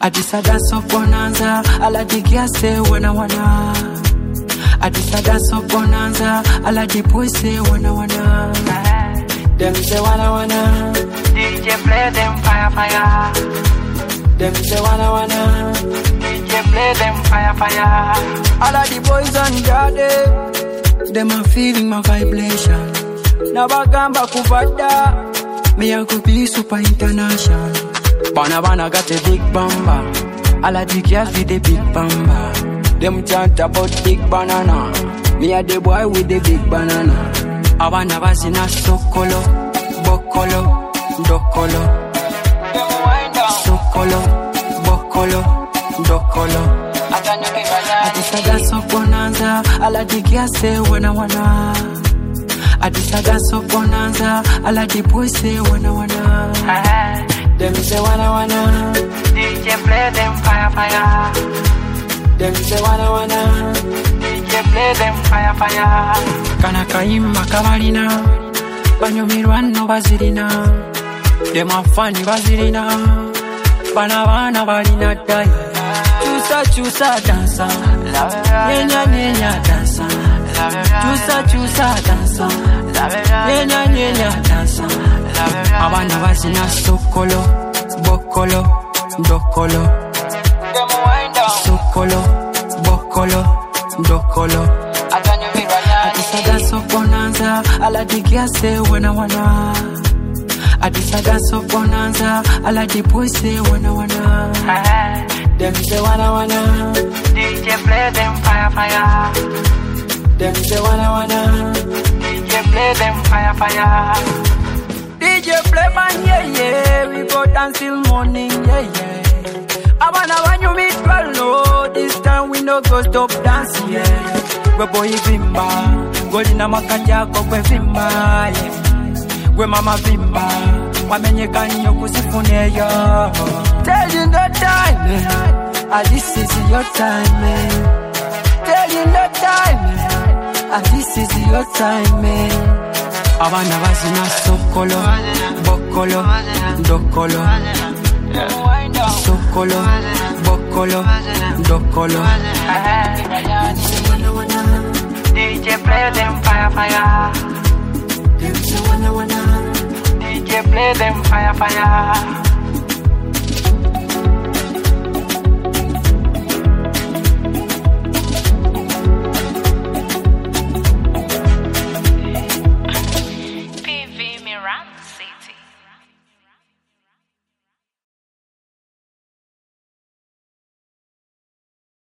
Adisa dance up bonanza, ala di say wanna. Adisa dance up bonanza, ala di boy say wanna. Them say wanna. DJ play them fire. Them say wanna. DJ play them fire. All of the boys on Jade, them are feeling my vibration. Nabagamba kuvada, me I could be super international. Bana got a big bamba, all of the girls with the big bamba. Them chant about big banana, me a the boy with the big banana. I wanna was in a sokolo, bokolo, dokolo. Sokolo, bokolo, dokolo. Adisa dance up bonanza, ala di say wanna. Adisa dance up bonanza, ala di boy say wanna. Them say wanna. DJ play them fire. Them say wanna. DJ play them fire. Kana kaima kamarina, banyomirwano bazirina. Them are funny bazirina, bana balina die. Chusa dansa, nyenya dansa. Chusa dansa, nyenya dansa. Abana bazina sokolo, bokolo, dokolo. Sokolo, bokolo, dokolo. Adisa dance up bonanza, ala di say wanna. Adisa dance up bonanza, ala di boy say wanna. Them say wanna. DJ play them fire. Them say wanna. DJ play them fire. DJ play man, yeah. We go dance till morning, yeah. I wanna you meet well, this time we no go stop dancing, yeah. We boy vimba, golina makanja ko kwe vimba, yeah. We mama vimba, wamenye kanyo kusifune yo. Tell you no time, man. This is your time, man. Tell you no time, man. This is your time, man. Abana bazina sokolo, bokolo, dokolo. Sokolo, bokolo, dokolo. DJ play them fire. DJ play them fire.